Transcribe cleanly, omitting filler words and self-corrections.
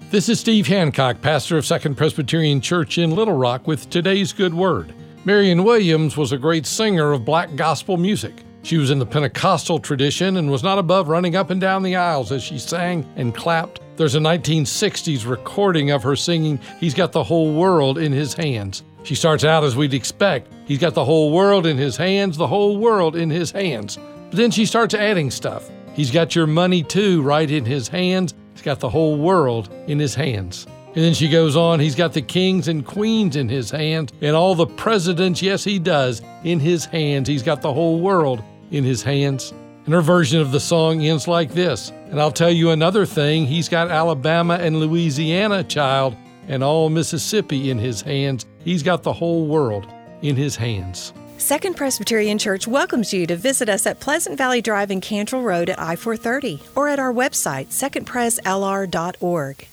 This is Steve Hancock, pastor of Second Presbyterian Church in Little Rock, with today's good word. Marion Williams was a great singer of black gospel music. She was in the Pentecostal tradition and was not above running up and down the aisles as she sang and clapped. There's a 1960s recording of her singing, "He's Got the Whole World in His Hands." She starts out as we'd expect. He's got the whole world in his hands, the whole world in his hands. But then she starts adding stuff. He's got your money too right in his hands. He's got the whole world in his hands. And then she goes on, he's got the kings and queens in his hands and all the presidents, yes he does, in his hands. He's got the whole world in his hands. And her version of the song ends like this. And I'll tell you another thing, he's got Alabama and Louisiana, child, and all Mississippi in his hands. He's got the whole world in his hands. Second Presbyterian Church welcomes you to visit us at Pleasant Valley Drive and Cantrell Road at I-430 or at our website, secondpreslr.org.